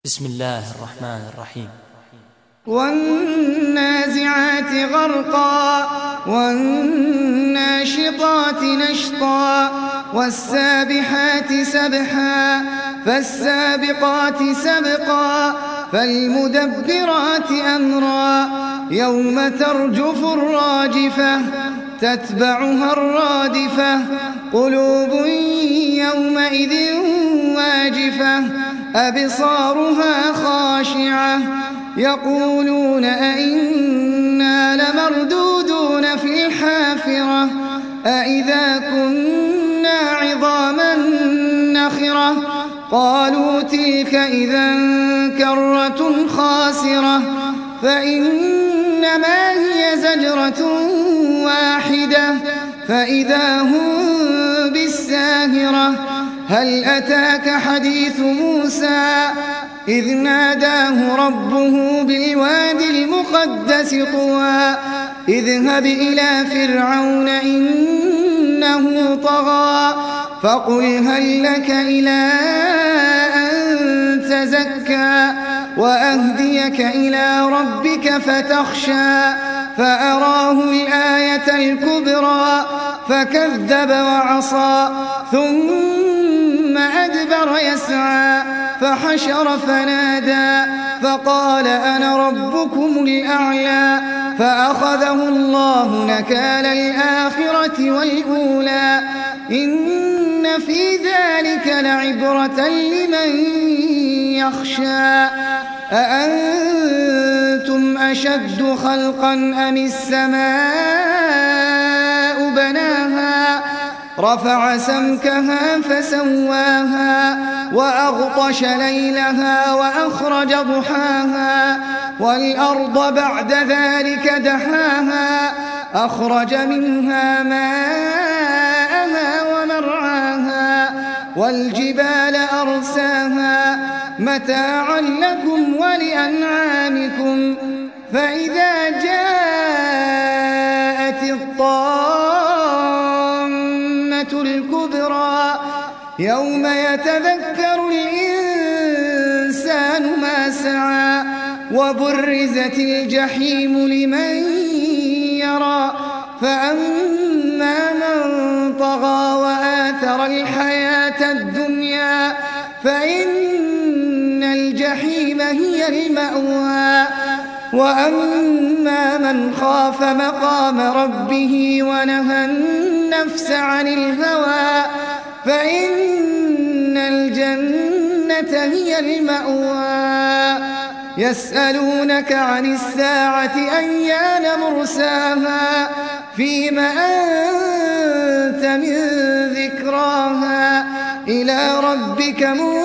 بسم الله الرحمن الرحيم. والنازعات غرقا والناشطات نشطا والسابحات سبحا فالسابقات سبقا فالمدبرات أمرا يوم ترجف الراجفة تتبعها الرادفة قلوب يومئذ واجفة أبصارها خاشعة يقولون أئنا لمردودون في الحافرة أئذا كنا عظاما نخرة قالوا تلك إذا كرة خاسرة فإنما هي زجرة واحدة فإذا هم بالساهرة هل أتاك حديث موسى إذ ناداه ربه بالوادي المقدس طوى اذهب إلى فرعون إنه طغى فقل هل لك إلى أن تزكى وأهديك إلى ربك فتخشى فأراه الآية الكبرى فكذب وعصى ثم أدبر يسعى فحشر فنادى فقال أنا ربكم الأعلى فأخذه الله نكال الآخرة والأولى إن في ذلك لعبرة لمن يخشى أأنتم أشد خلقا أم السماء بناها رفع سمكها فسواها وأغطش ليلها وأخرج ضحاها والأرض بعد ذلك دحاها أخرج منها ماءها ومرعاها والجبال أرساها متاعا لكم ولأنعامكم فإذا جاءت الطامة الكبرى يوم يتذكر الإنسان ما سعى وبرزت الجحيم لمن يرى فأما من طغى وآثر الحياة الدنيا فإن الجحيم هي المأوى وأما من خاف مقام ربه ونهى النفس عن الهوى فإن الجنة هي المأوى يسألونك عن الساعة أيان مرساها فيم أنت من ذكراها إلى ربك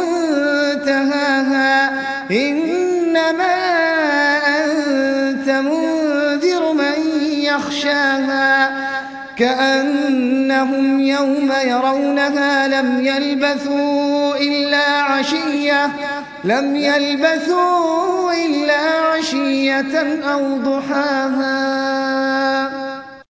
منتهاها إنما أنت منذر من يخشاها كأنهم يوم يرونها لم يلبثوا إلا عشية أو ضحاها.